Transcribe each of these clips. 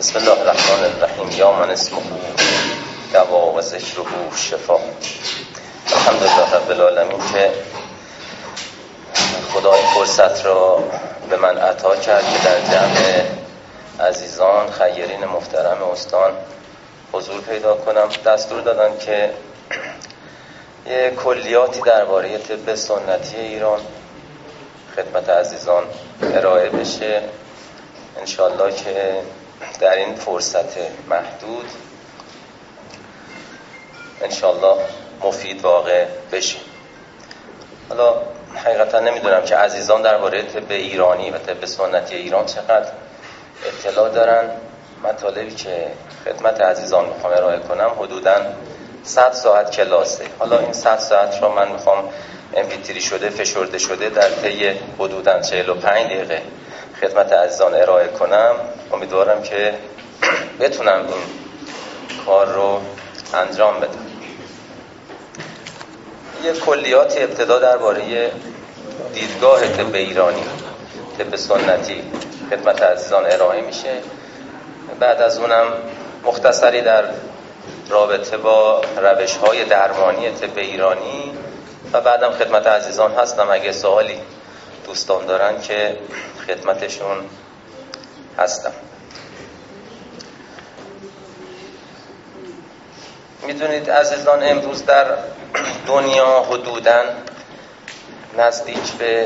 بسم الله الرحمن الرحیم. یا من اسمه دوا و ذکره شفا. الحمدلله رب العالمین که خدا این فرصت را به من عطا کرد که در جمع عزیزان خیرین محترم استان حضور پیدا کنم. دستور دادن که یه کلیاتی درباره طب سنتی ایران خدمت عزیزان ارائه بشه. انشالله که در این فرصت محدود انشالله مفید واقع بشه. حالا حقیقتا نمیدونم که عزیزان درباره طب ایرانی و طب سنتی ایران چقدر اطلاع دارن. مطالبی که خدمت عزیزان میخوام ارائه کنم حدوداً 100 ساعت کلاسه. حالا این 100 ساعت رو من میخوام MP3 شده فشرده شده در طی حدوداً 45 دقیقه خدمت عزیزان ارائه کنم. امیدوارم که بتونم این کار رو انجام بدم. یه کلیات ابتدا درباره دیدگاه طب ایرانی، طب سنتی خدمت عزیزان ارائه میشه. بعد از اونم مختصری در رابطه با روش‌های درمانی طب ایرانی و بعدم خدمت عزیزان هستم اگه سوالی دوستان دارن که خدمتشون هستم. میدونید عزیزان امروز در دنیا حدوداً نزدیک به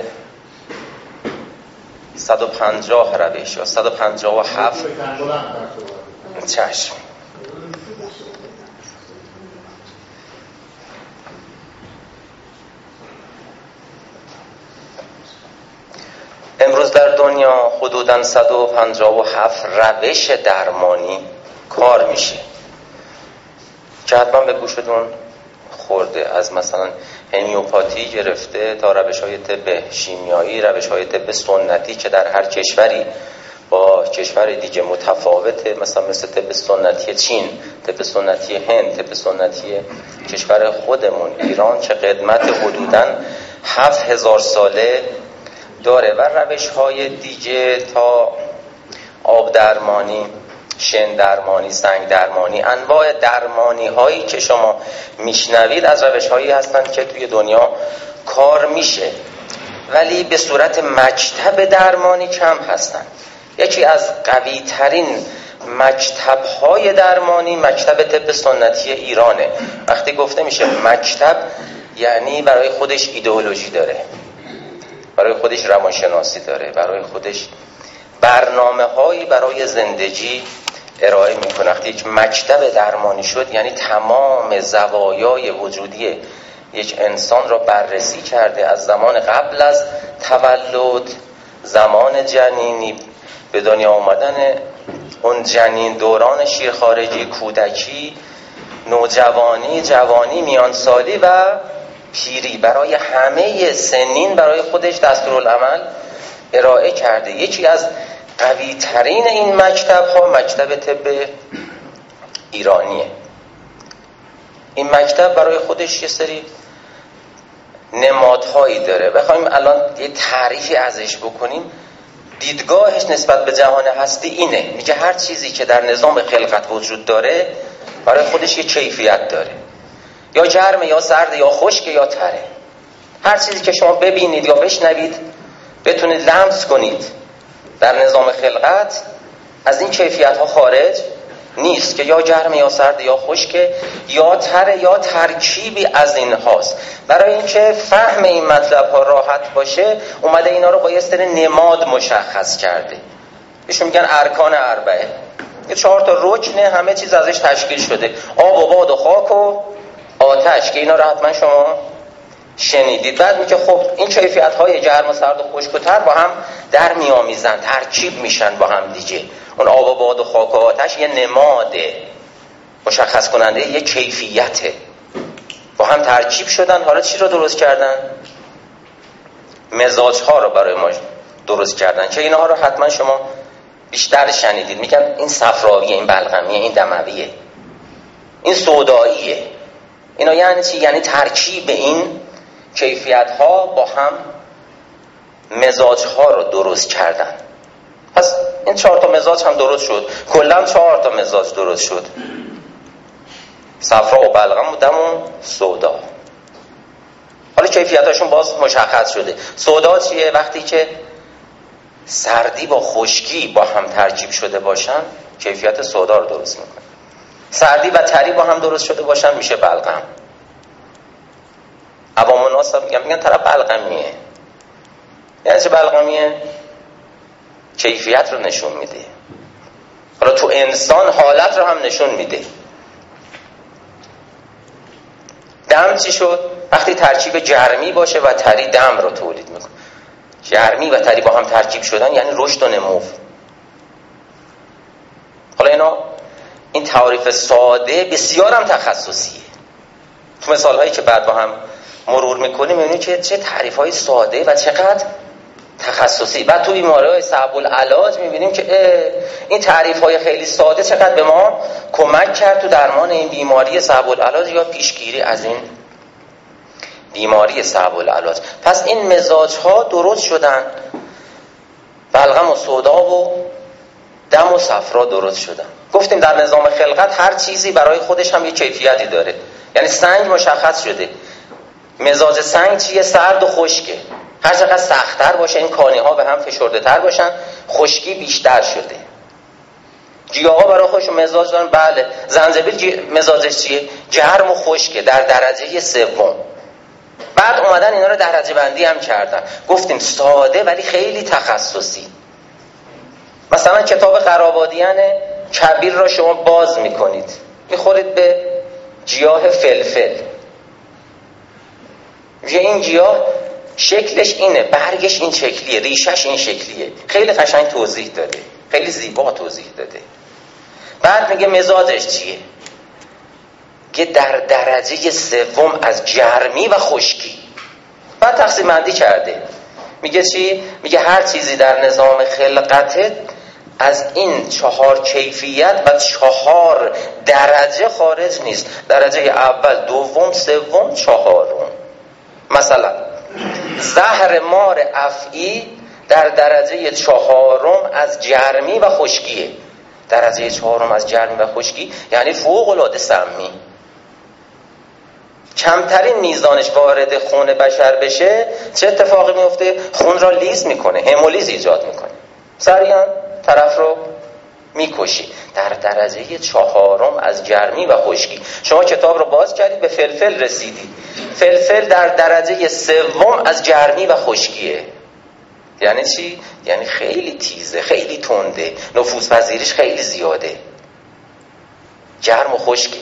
150 روش یا 157 چشم امروز در دنیا حدوداً 157 روش درمانی کار میشه که حتما به گوشتون خورده. از مثلا همیوپاتی گرفته تا روش‌های طب شیمیایی، روش‌های طب سنتی که در هر کشوری با کشور دیگه متفاوته. مثل طب سنتی چین، طب سنتی هند، طب سنتی کشور خودمون ایران که قدمت حدوداً 7000 ساله داره و روش‌های دیگه تا آب درمانی، شن درمانی، سنگ درمانی، انواع درمانی هایی که شما میشنوید از روش هایی هستند که توی دنیا کار میشه ولی به صورت مکتب درمانی کم هستند. یکی از قوی ترین مکتب های درمانی مکتب طب سنتی ایرانه. وقتی گفته میشه مکتب یعنی برای خودش ایدئولوژی داره، برای خودش روانشناسی داره، برای خودش برنامه هایی برای زندگی ارائه میکنه. وقتی یک مکتب درمانی شد یعنی تمام زوایای وجودی یک انسان را بررسی کرده، از زمان قبل از تولد، زمان جنینی، به دنیا آمدن اون جنین، دوران شیرخارجی، کودکی، نوجوانی، جوانی، میانسالی و پیری، برای همه سنین برای خودش دستورالعمل ارائه کرده. یکی از قوی ترین این مکتب ها مکتب طب ایرانیه. این مکتب برای خودش یه سری نمادهایی داره. بخوایم الان یه تعریفی ازش بکنیم، دیدگاهش نسبت به جهان هستی اینه، میگه هر چیزی که در نظام خلقت وجود داره برای خودش یه کیفیت داره، یا گرمه یا سرد یا خشک یا تره. هر چیزی که شما ببینید یا بشنوید بتونید لمس کنید در نظام خلقت از این کیفیت ها خارج نیست که یا گرمه یا سرد یا خشک یا تره یا ترکیبی از این هاست. برای اینکه فهم این مطلب ها راحت باشه اومده اینا رو با یه سری نماد مشخص کرده. بهشون میگن ارکان اربعه. یه 4 تا رکن همه چیز ازش تشکیل شده، آب و باد و خاک و آتش که اینا رو حتما شما شنیدید. بعد میگه خب این کیفیت های گرم و سرد و خشک و تر با هم در میامیزن، ترکیب میشن با هم دیگه. اون آب و باد و خاک و آتش یه نماده، مشخص کننده یه کیفیته، با هم ترکیب شدن. حالا چی رو درست کردن؟ مزاج ها رو برای ما درست کردن که اینها رو حتما شما بیشتر شنیدید. میگن این صفراویه، این بلغمیه، این دمویه، این سوداییه. اینا یعنی چی؟ یعنی ترکیب این کیفیت ها با هم مزاج ها رو درست کردن. پس این 4 تا مزاج هم درست شد، کلا 4 تا مزاج درست شد، صفرا و بلغم و دم و سودا. حالا کیفیتاشون باز مشخص شده. سودا چیه؟ وقتی که سردی با خشکی با هم ترکیب شده باشن کیفیت سودا رو درست میکنه. سردی و تری با هم درست شده باشن میشه بلغم. عوام الناس میگن طرف بلغمیه. یعنی چه بلغمیه؟ کیفیت رو نشون میده. حالا تو انسان حالت رو هم نشون میده. دم چی شد؟ وقتی ترکیب جرمی باشه و تری دم رو تولید میکنه. جرمی و تری با هم ترکیب شدن یعنی رشد و نمو. حالا این تعریف ساده بسیار هم تخصصیه. تو مثال هایی که بعد با هم مرور میکنیم میبینید که چه تعریف های ساده و چقدر تخصصی. بعد تو بیماری های صعب العلاج میبینیم که این تعریف های خیلی ساده چقدر به ما کمک کرد تو درمان این بیماری صعب العلاج یا پیشگیری از این بیماری صعب العلاج. پس این مزاج ها درست شدن، بلغم و سودا و دم و صفرا درست شدن. گفتیم در نظام خلقت هر چیزی برای خودش هم یه کیفیتی داره. یعنی سنگ مشخص شده، مزاج سنگ چیه؟ سرد و خشکه. هر چقدر سخت‌تر باشه این کانی ها به هم فشرده تر باشن خشکی بیشتر شده. گیاها برای خودش مزاج دارن. بله، زنجبیل مزاجش چیه؟ گرم و خشکه در درجه سوم. بعد اومدن اینا رو درجه بندی هم کردن. گفتیم ساده ولی خیلی تخصصی. مثلا کتاب قرابادیان کبیر را شما باز میکنید، میخورید به گیاه فلفل. این گیاه شکلش اینه، برگش این شکلیه، ریشش این شکلیه. خیلی قشنگ توضیح داده، خیلی زیبا توضیح داده. بعد میگه مزاجش چیه؟ که در درجه سوم از گرمی و خشکی. بعد تقسیم بندی کرده. میگه چی؟ میگه هر چیزی در نظام خلقت از این 4 کیفیت و 4 درجه خارج نیست. درجه اول، دوم، سوم، 4. مثلا زهر مار افعی در درجه 4 از گرمی و خشکیه. درجه 4 از گرمی و خشکی یعنی فوق العاده سمی. کمترین میزانش وارد خون بشر بشه چه اتفاقی میفته؟ خون را لیز میکنه، همولیز ایجاد میکنه، سریعا طرف رو میکشی. در درجه 4 از گرمی و خشکی. شما کتاب رو باز کردید به فلفل رسیدید. فلفل در درجه 3 از گرمی و خشکیه. یعنی چی؟ یعنی خیلی تیزه، خیلی تنده، نفوذ پذیریش خیلی زیاده، گرم و خشکی.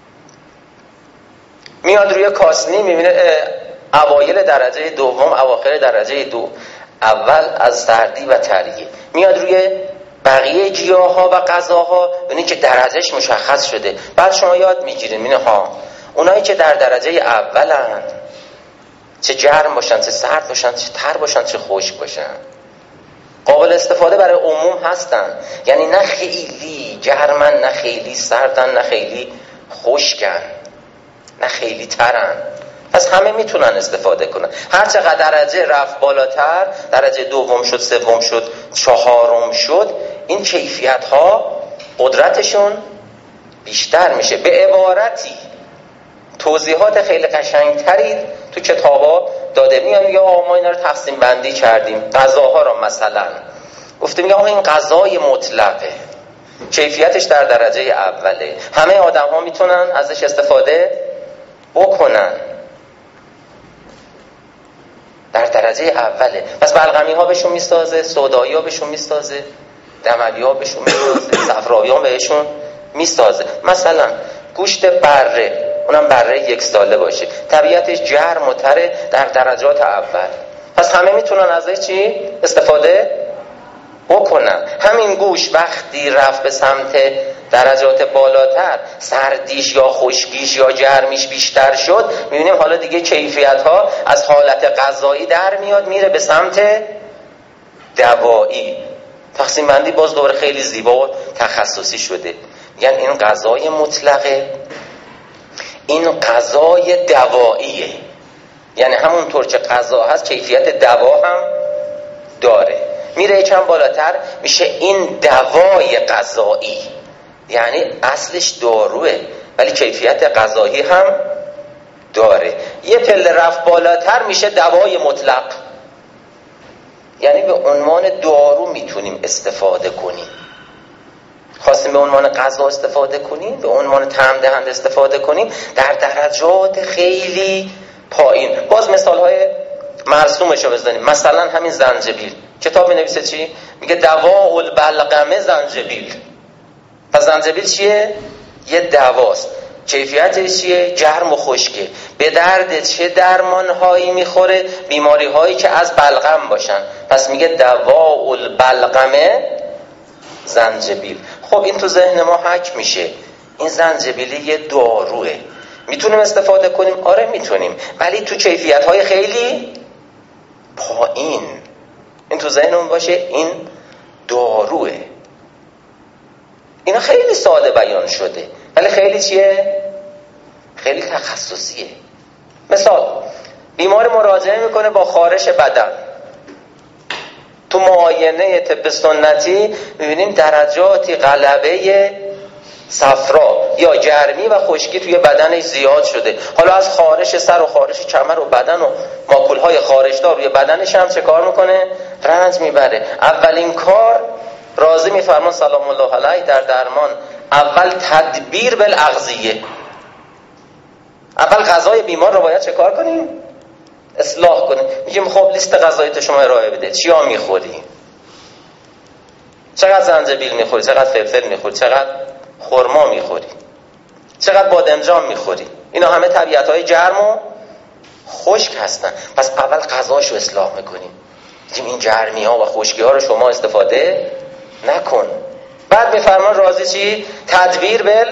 میاد روی کاسنی میبینه اوایل درجه دوم، اواخر درجه 2. اول از سردی و تریه. میاد روی بقیه گیاها و غذاها ببینید که درجهش مشخص شده. بعد شما یاد میگیرید میبینید اونایی که در درجه اولن چه گرم باشن، چه سرد باشن، چه تر باشن، چه خشک باشن، قابل استفاده برای عموم هستن. یعنی نه خیلی گرمن، نه خیلی سردن، نه خیلی خشکن، نه خیلی ترن. پس همه میتونن استفاده کنن. هر چقدر درجه رفت بالاتر، درجه 2 شد، 3 شد، 4 شد، این کیفیت ها قدرتشون بیشتر میشه. به عبارتی توضیحات خیلی قشنگتری تو کتابا داده. میگن یا ما اینا رو تقسیم بندی کردیم. غذاها رو مثلا گفتیم یا این غذای مطلقه، کیفیتش در درجه اوله، همه آدم ها میتونن ازش استفاده بکنن، در درجه اوله. پس بلغمی ها بهشون میسازه، سودایی ها بهشون میسازه، دموی ها بهشون میسازه، صفراوی ها بهشون میسازه. مثلا گوشت بره، اونم بره 1 ساله باشه، طبیعتش گرم و تره در درجات اول. پس همه میتونن ازش چی؟ استفاده بکنن. همین گوشت وقتی رفت به سمت درجات بالاتر، سردیش یا خشکیش یا گرمیش بیشتر شد، میبینیم حالا دیگه کیفیت ها از حالت غذایی در میاد، میره به سمت دوایی. تقسیم بندی باز دوباره خیلی زیبا و تخصصی شده. یعنی این غذای مطلقه، این غذای دواییه. یعنی همونطور که غذا هست کیفیت دوا هم داره. میره یکم بالاتر میشه این دوای غذایی، یعنی اصلش داروه ولی کیفیت غذایی هم داره. یه پله رفت بالاتر میشه دوای مطلق، یعنی به عنوان دارو میتونیم استفاده کنیم. خواستیم به عنوان غذا استفاده کنیم، به عنوان طعم دهنده استفاده کنیم، در درجات خیلی پایین. باز مثالهای مرسومش رو بزنیم. مثلا همین زنجبیل، کتاب می‌نویسه چی؟ میگه دواء البلغم زنجبیل. پس زنجبیل چیه؟ یه دواست. کیفیتش چیه؟ گرم و خشکه. به درد چه درمانهایی میخوره؟ بیماری‌هایی که از بلغم باشن. پس میگه دواء البلغم زنجبیل. خب این تو ذهن ما حک میشه، این زنجبیل یه داروه. میتونیم استفاده کنیم؟ آره میتونیم، ولی تو کیفیت‌های خیلی پایین. این تو ذهنمون باشه، این داروه. اینا خیلی ساده بیان شده ولی خیلی چیه؟ خیلی تخصصیه. مثال، بیمار مراجعه میکنه با خارش بدن. تو معاینه طب سنتی میبینیم درجاتی غلبه صفرا یا گرمی و خشکی توی بدنش زیاد شده. حالا از خارش سر و خارش کمر و بدن و ماکولهای خارشدار روی بدنش هم چه کار میکنه؟ رنج میبره. اولین کار راضی میفرمان سلام الله علیه در درمان، اول تدبیر بالاغذیه. اول غذای بیمار رو باید چه کار کنیم؟ اصلاح کنیم. میگیم خب لیست غذاییت شما ارائه بده، چیا میخوری؟ چقدر زنجبیل میخوری؟ چقدر فلفل میخوری؟ چقدر خرما میخوری؟ چقدر بادمجان میخوری؟ اینا همه طبیعت‌های گرم و خشک هستن. پس اول غذاشو اصلاح میکنیم، میگیم این گرمی‌ها و خشکی‌ها رو شما استفاده نکن. بعد میفرمان راضی چی؟ تدبیر بل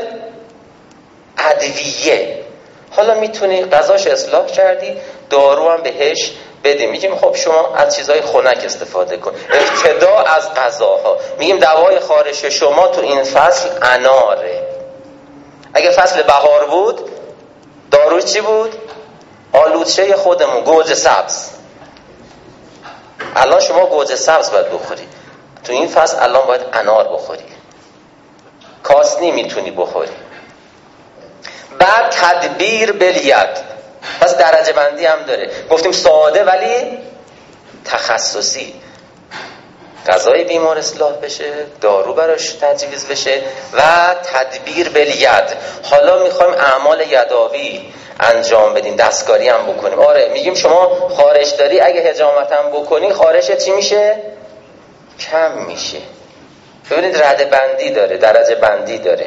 ادویه. حالا میتونی غذاش اصلاح کردی، دارو هم بهش بدیم. میگیم خب شما از چیزهای خنک استفاده کن. ابتدا از غذاها. میگیم دوای خارش شما تو این فصل اناره. اگه فصل بهار بود دارو چی بود؟ آلوچه خودمون، گوجه سبز. الان شما گوجه سبز باید بخوری. تو این فصل الان باید انار بخوری. کاسنی میتونی بخوری. بعد تدبیر بالید. پس درجه بندی هم داره. گفتیم ساده ولی تخصصی. غذای بیمار اصلاح بشه، دارو براش تجویز بشه و تدبیر بالید. حالا میخوایم اعمال یداوی انجام بدیم، دستکاری هم بکنیم. آره میگیم شما خارش داری، اگه حجامت هم بکنی خارشت چی میشه؟ کم میشه. ببینید رده بندی داره، درجه بندی داره،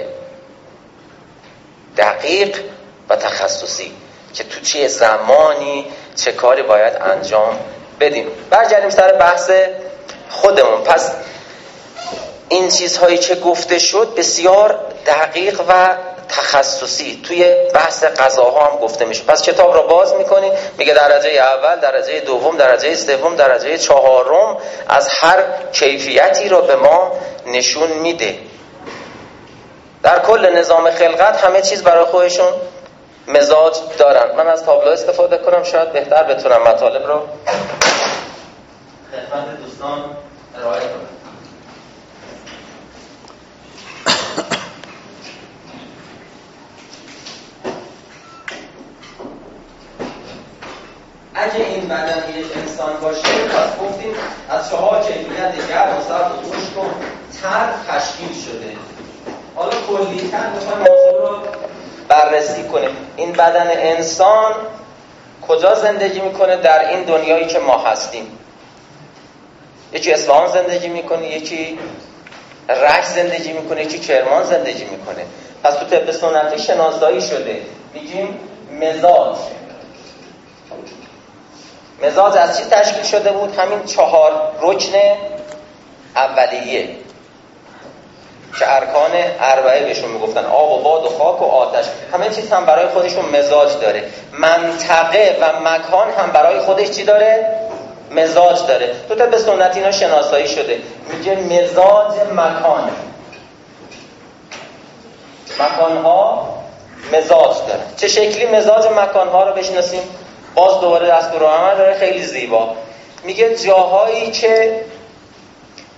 دقیق و تخصصی، که تو چه زمانی چه کاری باید انجام بدیم. برگردیم سر بحث خودمون. پس این چیزهایی که گفته شد بسیار دقیق و تخصصی توی بحث غذاها هم گفته میشه. پس کتاب رو باز میکنی، میگه درجه اول، درجه دوم، درجه سوم، درجه چهارم از هر کیفیتی رو به ما نشون میده. در کل نظام خلقت همه چیز برای خودشون مزاج دارن. من از تابلو استفاده کنم شاید بهتر بتونم مطالب رو خدمت دوستان ارائه کنم. اگه این بدن یک انسان باشه، پس گفتیم از 4 کیفیت گرم و سرد و خشک و تر تشکیل شده. حالا کلی‌تر می‌خوایم موضوع رو بررسی کنیم. این بدن انسان کجا زندگی میکنه در این دنیایی که ما هستیم؟ یکی اصفهان زندگی میکنه، یکی رشت زندگی میکنه، یکی کرمان زندگی میکنه. پس تو طب سنتی شناسایی شده، میگیم مزاج. مزاج از چی تشکیل شده بود؟ همین 4 رکن اولیه که ارکان اربعه بهشون میگفتن، آب و باد و خاک و آتش. همه چیز هم برای خودشون مزاج داره. منطقه و مکان هم برای خودش چی داره؟ مزاج داره. تو طب سنتی اینا شناسایی شده، میگه مزاج مکان. مکانها مزاج داره. چه شکلی مزاج مکانها رو بشناسیم؟ باز دوباره دستورالعمل داره خیلی زیبا. میگه جاهایی که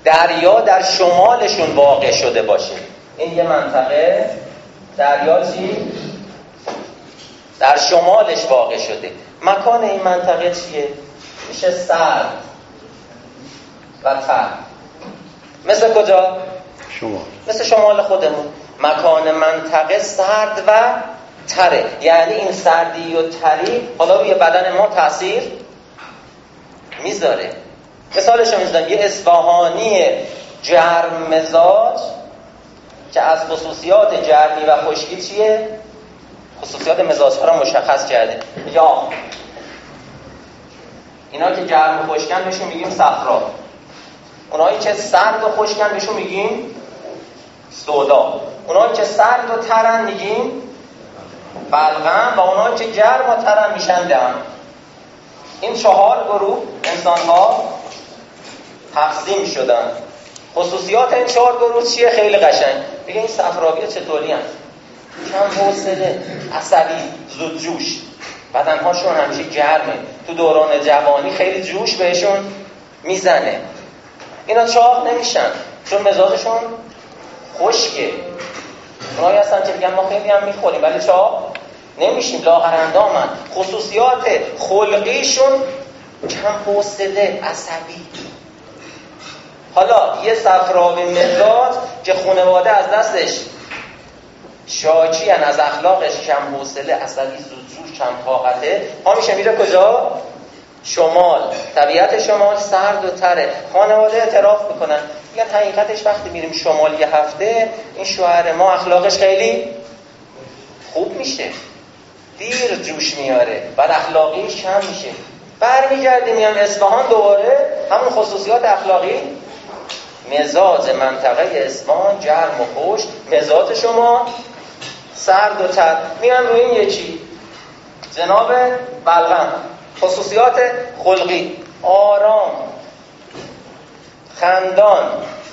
دریا در شمالشون واقع شده باشه. این یه منطقه دریا چی؟ در شمالش واقع شده. مکان این منطقه چیه؟ میشه سرد و تر. مثل کجا؟ شمال. مثل شمال خودمون. مکان منطقه سرد و تره، یعنی این سردی و تری حالا روی بدن ما تأثیر میذاره. مثالش رو میزنم، یه اصفهانی گرم مزاج که از خصوصیات گرمی و خشکی چیه؟ خصوصیات مزاج‌ها رو مشخص کرده. یا اینا که گرم و خشکن بهشون میگیم صفرا، اونایی که سرد و خشکن بهشون میگیم سودا، اونایی که سرد و ترن میگیم بلغم، و اونایی که گرم و ترن میشن دم. این 4 گروه انسان‌ها تقسیم شدن. خصوصیات این 4 گروه چیه؟ خیلی قشنگ. میگه این صفراوی‌ها چطوری هستن؟ کم حوصله، عصبی، زود جوش، بدنهاشون همیشه گرمه، تو دوران جوانی خیلی جوش بهشون میزنه. اینا چاق نمیشن چون مزاجشون خشکه. اونایی هستن که میگن ما خیلی هم میخوریم ولی چاق نمیشیم، لاغرندامن. خصوصیات خلقیشون کم حوصله، عصبی. حالا یه صفراوی مزاج که خانواده از دستش شاکی ان، از اخلاقش کم حوصله، عصبی، زودجوش، کم طاقته، همیشه میره کجا؟ شمال. طبیعت شمال سرد و تره. خانواده اعتراف میکنن، میگن حقیقتش وقتی میریم شمال یه هفته این شوهر ما اخلاقش خیلی خوب میشه، دیر جوش میاره، بد اخلاقیش کم میشه. برمیگردیم میام اصفهان، دوباره همون خصوصیات اخلاقی. مزاج منطقه اصفهان گرم و خشک، مزاج شما سرد و تر. میان روی این یکی جناب بلغم، خصوصیات خلقی: آرام، خندان،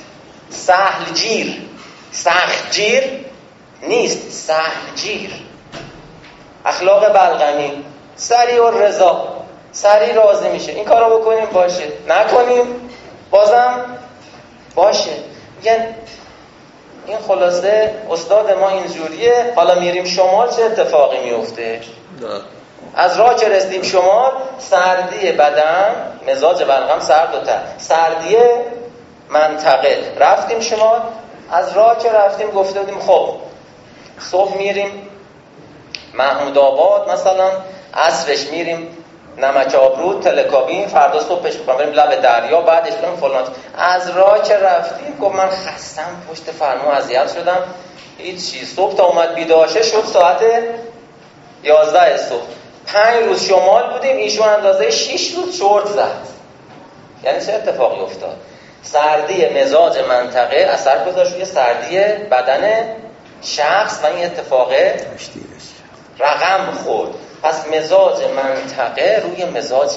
سهلگیر. سختگیر نیست، سهلگیر. اخلاق بلغمی: سریع و رضا، سریع راضی میشه. این کارو بکنیم باشه، نکنیم بازم باشه. میگن این خلاصه استاد ما اینجوریه. حالا میریم شمال چه اتفاقی میفته؟ از راه که رسیدیم شمال، سردی بدن، مزاج بلغم سرد و تر، سردی منطقه. رفتیم شمال، از راه که رفتیم گفته بودیم خب صبح میریم محمود آباد مثلا، عصرش میریم نمک آبرود، تلکابین، فردا صبحش بریم لب دریا، بعدش بریم فلان. از راه که رفتیم گفت من خستم، پشت فرمون اذیت شدم، هیچی. صبح تا اومد بیداشه شد ساعت 11 صبح. 5 روز شمال بودیم، ایشون اندازه 6 روز شورت زد. یعنی چه اتفاقی افتاد؟ سردی مزاج منطقه اثر گذاشت روی سردی بدن شخص و این اتفاق رقم خورد. پس مزاج منطقه روی مزاج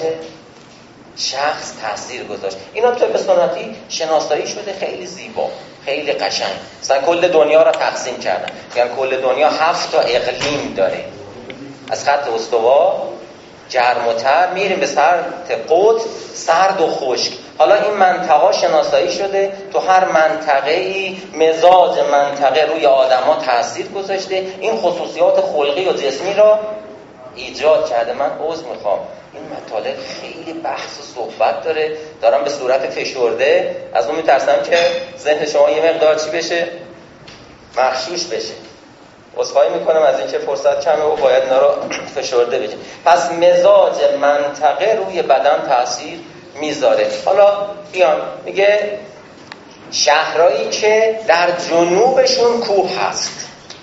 شخص تاثیر گذاشت. اینا تو به سنتی شناسایی شده، خیلی زیبا، خیلی قشنگ. مثلا کل دنیا را تقسیم کردن، یعنی کل دنیا 7 تا اقلیم داره. از خط استوا گرم و تر میریم به سمت قطب سرد و خشک. حالا این منطقه شناسایی شده، تو هر منطقه‌ای مزاج منطقه روی آدم‌ها تاثیر گذاشته، این خصوصیات خلقی و جسمی را ایجاد کرده. من عذر میخوام، این مطالب خیلی بحث و صحبت داره، دارم به صورت فشرده، از اون میترسم که ذهن شما یه مقدار چی بشه؟ مغشوش بشه. عذرخواهی میکنم از اینکه فرصت کمه و باید اینا رو فشرده بشه. پس مزاج منطقه روی بدن تاثیر میذاره. حالا بیان میگه شهرهایی که در جنوبشون کوه هست.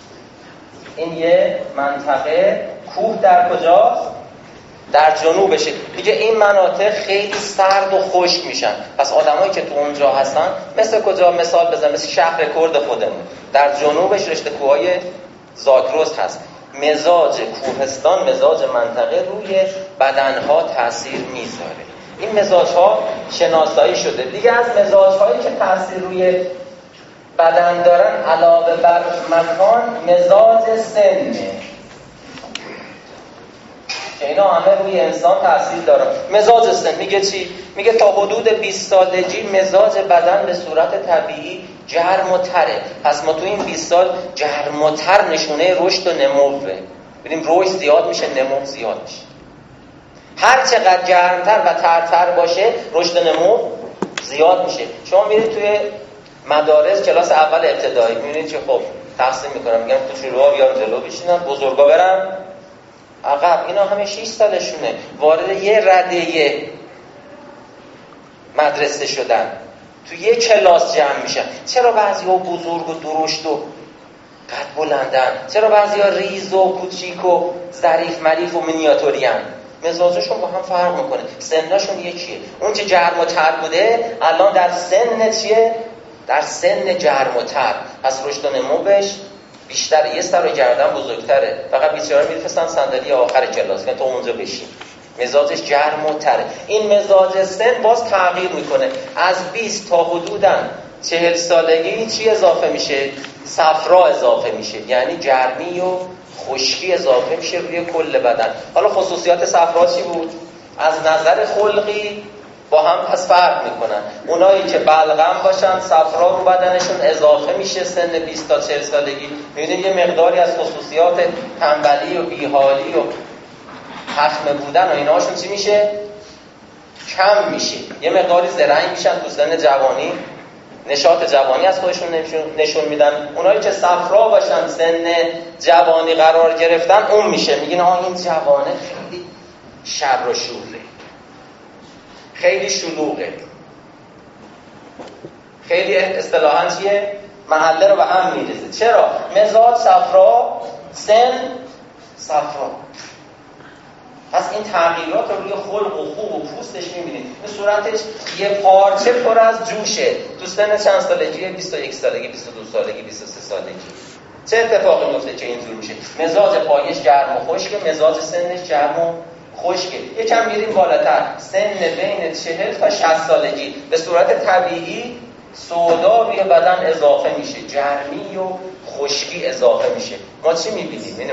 این یه منطقه، کوه در کجاست؟ در جنوبشه. میگه این مناطق خیلی سرد و خشک میشن. پس آدمایی که تو اونجا هستن مثل کجا؟ مثال بزنم، مثل شهر کرد خودمون، در جنوبش رشته کوههای زاگرس هست. مزاج کوهستان، مزاج منطقه روی بدنها تاثیر میذاره. این مزاجها شناسایی شده. دیگه از مزاجهایی که تاثیر روی بدن دارن علاوه بر مکان، مزاج سنه که اینا همه روی انسان تاثیر دارن. مزاج سن میگه چی؟ میگه تا حدود 20 سالگی مزاج بدن به صورت طبیعی گرم و تره. پس ما تو این 20 سال گرم و تر نشونه رشد و نموه. ببینیم رشد زیاد میشه، نمو زیاد میشه. هر چقدر گرمتر و ترتر باشه رشد و نمو زیاد میشه. شما میرید توی مدارس کلاس اول ابتدایی میبینید که خب تقسیم میکنن، میگن کوچولوها بیان جلو بشینن، بزرگا برن عقب. اینا همه 6 سالشونه وارد یه رده مدرسه شدن، تو یه کلاس جمع میشن. چرا بعضی‌ها بزرگ و درشت و قد بلندن؟ چرا بعضی‌ها ریز و کوچیک و ظریف مریف و مینیاتورین؟ مزاجشون با هم فرق میکنه، سنشون یکیه. اون که گرم و تر بوده الان در سن چیه؟ در سن گرم و تر، پس رشد و نموش بیشتره، یه سر و گردن بزرگتره. فقط بیچاره میرسن صندلی آخر کلاس که تو اونجا بشین. مزاجش گرم و تره. این مزاج سن باز تغییر میکنه. از 20 تا حدوداً 40 سالگی چی اضافه میشه؟ صفرا اضافه میشه، یعنی گرمی و خشکی اضافه میشه روی کل بدن. حالا خصوصیات صفرا چی بود؟ از نظر خلقی با هم پس فرق میکنن. اونایی که بلغم باشن صفرا رو بدنشون اضافه میشه سن 20 تا 40 سالگی. میبینید یه مقداری از خصوصیات تنبلی و بیحالی و هخمه بودن و ایناشون چی میشه؟ کم میشه. یه مقداری زرنگ میشن تو سن جوانی، نشاط جوانی از خودشون نشون میدن. اونایی که صفرا باشن سن جوانی قرار گرفتن اون میشه میگن این جوانه خیلی شر و شوره، خیلی شلوغه، خیلی اصطلاحاً چیه؟ محله رو به هم میریزه. چرا؟ مزاج صفرا، سن صفرا. پس این تغییرات رو روی خلق و خوب و پوستش میبینید. به صورتش یه پارچه پر از جوشه. تو سن چند سالگی؟ 21 سالگی، 22 سالگی، 23 سالگی. چه اتفاقی میفته که اینجور میشه؟ مزاج پایش گرم و خشکه، مزاج سنش گرم و خشکه. یکم میریم بالاتر، سن بین 40 تا 60 سالگی به صورت طبیعی سودا روی بدن اضافه میشه، گرمی و خشکی اضافه میشه. ما چی میبینیم؟ ببینیم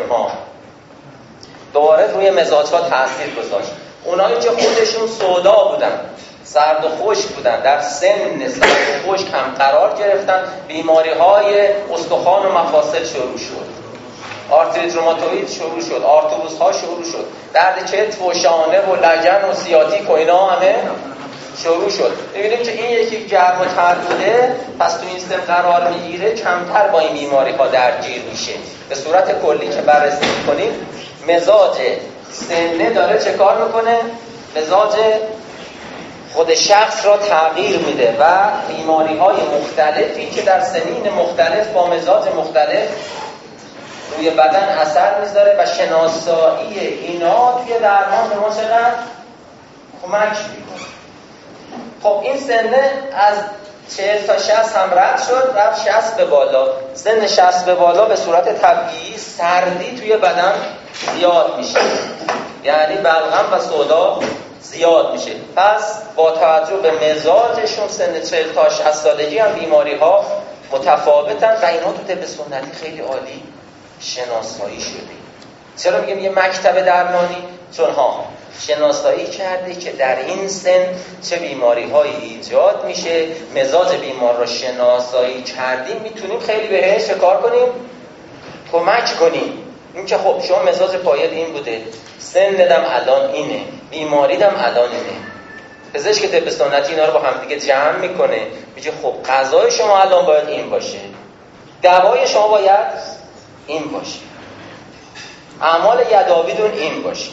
دوباره روی مزاج‌ها تاثیر گذاشت. اونایی که خودشون سودا بودن، سرد و خشک بودن، در سن سرد و خشک هم قرار گرفتن، بیماری‌های استخوان و مفاصل شروع شد، آرتریت روماتوئید شروع شد، آرتروزها شروع شد، درد کتف و شانه و لگن و سیاتیک و اینا همه شروع شد. ببینیم که این یکی گرم و تر بوده، پس تو این سن قرار میگیره، کمتر با این بیماری‌ها درگیر میشه. به صورت کلی که بررسی می‌کنیم مزاج سنه داره چه کار میکنه؟ مزاج خود شخص را تغییر میده و بیماری‌های مختلفی که در سنین مختلف با مزاج مختلف روی بدن اثر میذاره و شناسایی اینا توی درمان به ما چقدر کمک میکنه. خب این سنه از 40 تا 60 هم رد شد، رفت 60 به بالا. سن 60 به بالا به صورت طبیعی سردی توی بدن زیاد میشه، یعنی بلغم و سودا زیاد میشه. پس با توجه به مزاجشون سن 40 تا 60 سالگی هم بیماری ها متفاوتن و اینا تو طب سنتی خیلی عالی شناسایی شده. چرا میگم یه مکتب درمانی؟ چون شناسایی کرده که در این سن چه بیماری هایی ایجاد میشه، مزاج بیمار رو شناسایی کردیم، میتونیم خیلی بهش کار کنیم، کمک کنیم. این که خب شما مزاج پایت این بوده، سندم الان اینه، بیماریدم الان اینه. پزشک طب سنتی اینا رو با هم دیگه جمع میکنه، میگه خب غذای شما الان باید این باشه، دوای شما باید این باشه، اعمال یداویتون این باشه.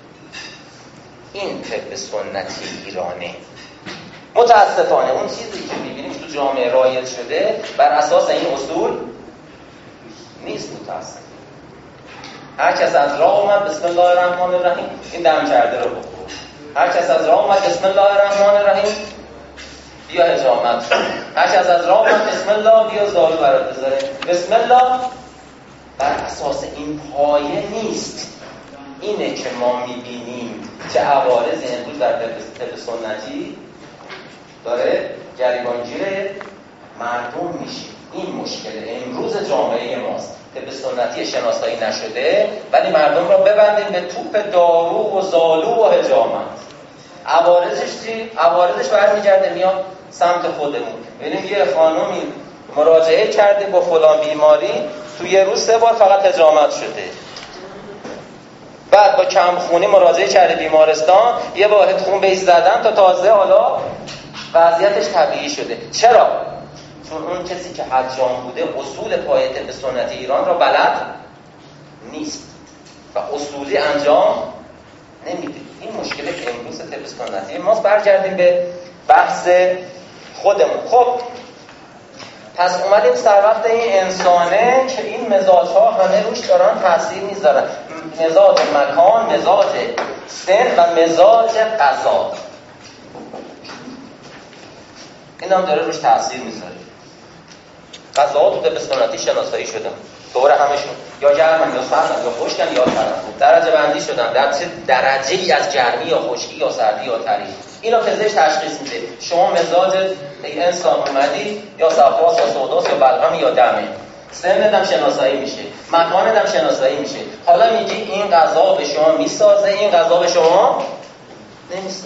این طب سنتی ایرانه. متاسفانه اون چیزی که میبینیم تو جامعه رایج شده بر اساس این اصول نیست. متاسفانه هر کس از راه اومد بسم الله الرحمن الرحیم این دم کرده رو بخور، هر کس از راه اومد بسم الله الرحمن الرحیم بیا حجامت، هر کس از راه اومد بسم الله بیا زالو برات بذاره. بسم الله بر اساس این پایه نیست. اینه که ما میبینیم چه عوارضی امروز در طب سنتی داره گریبانگیر مردم میشه. این مشکل امروز جامعه ماست. طب سنتی شناسایی نشده ولی مردم را ببندیم به توپ دارو و زالو و حجامت. عوارضش چی؟ عوارضش برمیگرده میاد سمت خودمون. ببینیم یه خانومی مراجعه کرده با فلان بیماری، تو یه روز 3 بار فقط حجامت شده. بعد با کمخونی مراجعه کرده بیمارستان، یه واحد خون بهش زدن تا تازه حالا وضعیتش طبیعی شده. چرا؟ چون اون کسی که حجام بوده اصول پایه طب سنتی ایران را بلد نیست و اصولی انجام نمیده. این مشکله که امروز طب سنتی ماست. برگردیم به بحث خودمون. خب پس اومدیم سر وقت این انسانه که این مزاج‌ها همه روش دارن تاثیر میذارن. مزاج مکان، مزاج سن و مزاج غذا، این هم داره روش تاثیر میذاره. غذاها تو طب سنتی شناسایی شدن، دوره همشون یا گرمن یا سردن یا خشکن یا ترن، درجه بندی شدن در چه درجه‌ای از گرمی یا خشکی یا سردی یا تری. اینا پزشک تشخیص میده شما مزاج انسان اومدی یا صفراست یا سوداست یا بلغم یا دمه. سنت هم شناسایی میشه، مکانت هم شناسایی میشه. حالا میگی این غذا به شما میسازه، این غذا به شما نمیسازه.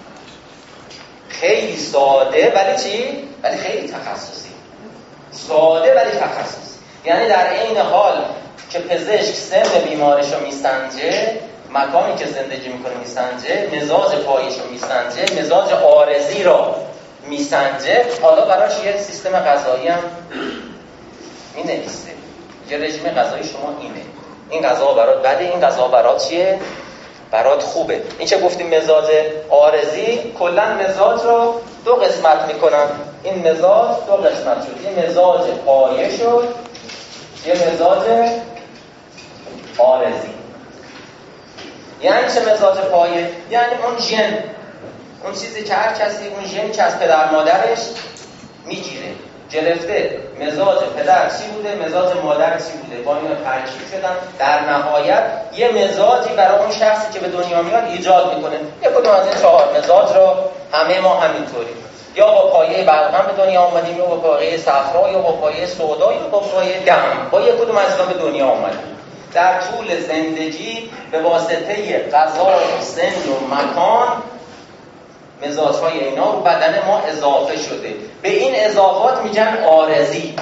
خیلی ساده ولی چی؟ ولی خیلی تخصصی. ساده ولی تخصصی. یعنی در عین حال که پزشک سن بیمارش رو میسنجه، مکانی که زندگی میکنه میسنجه، مزاج پایش رو میسنجه، مزاج عارضی را میسنجه، حالا براش یه سیستم غذایی هم مینویسه. یه رژیم غذایی شما اینه، این غذا برات بده، این غذا برات چیه؟ برات خوبه. این چه گفتیم مزاج عارضی، کلا مزاج رو 2 قسمت میکنن. این مزاج 2 قسمت شد، یه مزاج پایه شد، یه مزاج عارضی. یعنی چه مزاج پایه؟ یعنی اون ژن، اون چیزی که هر کسی اون ژن که از پدر مادرش میگیره، گرفته مزاج پدر چی بوده، مزاج مادر چی بوده، با اینا ترکیب شدن، در نهایت یه مزاجی برای اون شخصی که به دنیا میاد ایجاد میکنه. یک کدوم از این 4 مزاج رو همه ما همینطوری، یا با پایه بلغم به دنیا اومدیم، یا با پایه صفرا، یا با پایه سودا، یا با پایه دم. با یک کدوم از اینا به دنیا اومدیم. در طول زندگی به واسطه غذا و سن و مکان مزاج‌های اینا رو بدن ما اضافه شده. به این اضافات میگن عارضی.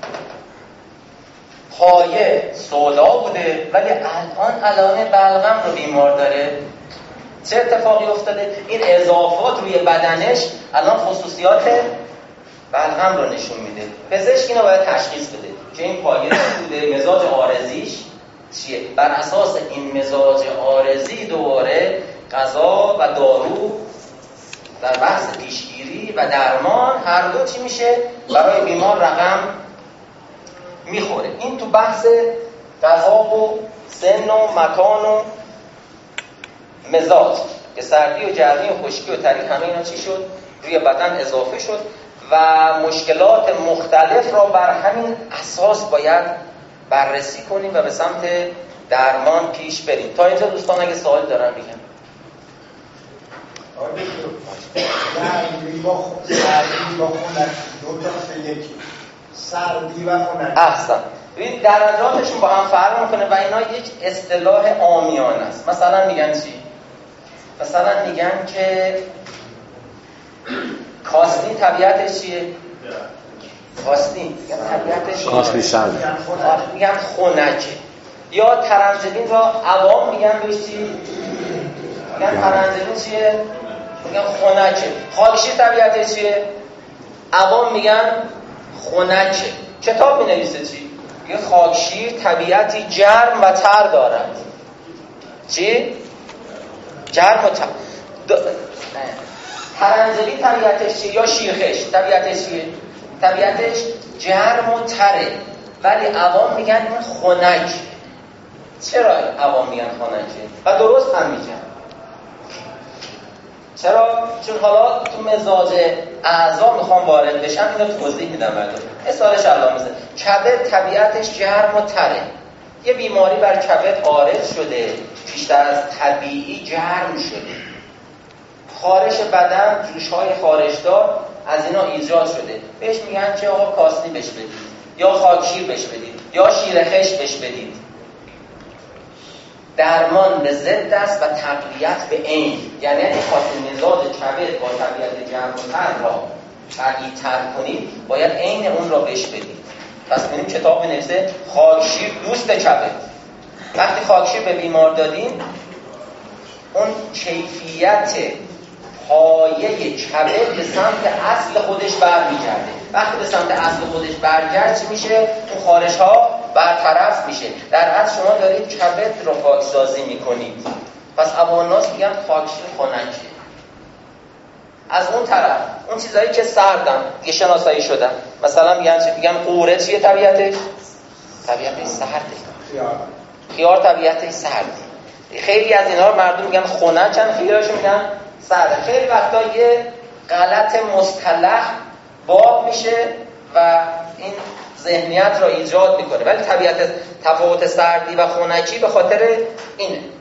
پایه سودا بوده ولی الان علائم بلغم رو بیمار داره. چه اتفاقی افتاده؟ این اضافات روی بدنش الان خصوصیات بلغم رو نشون میده. پزشک اینو باید تشخیص بده که این پایه بوده، مزاج عارضیش چیه. بر اساس این مزاج عارضی دوباره غذا و دارو در بحث پیشگیری و درمان هر دو چی میشه برای بیمار رقم میخوره. این تو بحث غذا و سن و مکان و مزاج که سردی و گرمی و خشکی و تری همه اینا چی شد؟ روی بدن اضافه شد و مشکلات مختلف را بر همین اساس باید بررسی کنیم و به سمت درمان پیش بریم. تا اینجا دوستان اگه سوال دارن بگن. سردی با خنک 2 تا 1 سردی و خنک. احسن. ببین درجاتشون با هم فرق میکنه و اینا یک اصطلاح عامیانه است. مثلا میگن چی؟ مثلا میگن که کاسنی طبیعتش چیه؟ کاسنی میگن طبیعتش کاسنی سرد، میگن خنکه. یا ترنجبین را عوام میگن بهش چی؟ میگن ترنجبین چیه؟ میگن خنکه. خاکشیر طبیعتش چیه؟ عوام میگن خنکه. کتاب مینویسه چی؟ میگه خاکشیر طبیعتی گرم و تر دارد. چی؟ گرم و تر. ترنجبین طبیعتش چیه؟ یا شیرخش طبیعتش چیه؟ طبیعتش گرم و تره ولی عوام میگن این خنک. چرا عوام میگن خنکه؟ و درست هم میگن. چرا؟ چون حالا تو مزاج اعضا میخوام وارد بشم، اینو توضیح میدم براتون. مثالش الان میزنم. کبد طبیعتش گرم و تره. یه بیماری بر کبد عارض شده، بیشتر از طبیعی گرم شده. خارش بدن، جوش‌های خارشدار از اینا ایجاد شده. بهش میگن که آقا کاسنی بهش بدید، یا خاکشیر بهش بدید، یا شیرخش بهش بدید. درمان به ضد است و تقویت به عین. یعنی اگه خواستید نزاع کبد با طبیعت گرم‌تر را تقویت‌تر کنید، باید عین اون را بهش بدید. پس ببینیم کتاب می‌نویسه خاکشیر دوست کبد. وقتی خاکشیر به بیمار دادیم، اون کیفیت پایه کبد به سمت اصل خودش برمیگرده. وقتی به سمت اصل خودش برگرد چی میشه؟ اون خارش‌ها برطرف میشه. در اصل شما دارید کبد رو پاکسازی میکنید. پس اواناس میگن خاکشیر خنکه. از اون طرف اون چیزایی که سردن دیگه شناسایی شدن، مثلا میگن قوره چیه طبیعتش؟ طبیعتش سرده. خیار طبیعتش سرده. خیلی از اینا رو مردم میگن خنکن، خیلی‌هاش میگن سرده. خیلی وقتا یه غلط مصطلح باب میشه و این ذهنیت را ایجاد میکنه، ولی طبیعت تفاوت سردی و خنکی به خاطر اینه.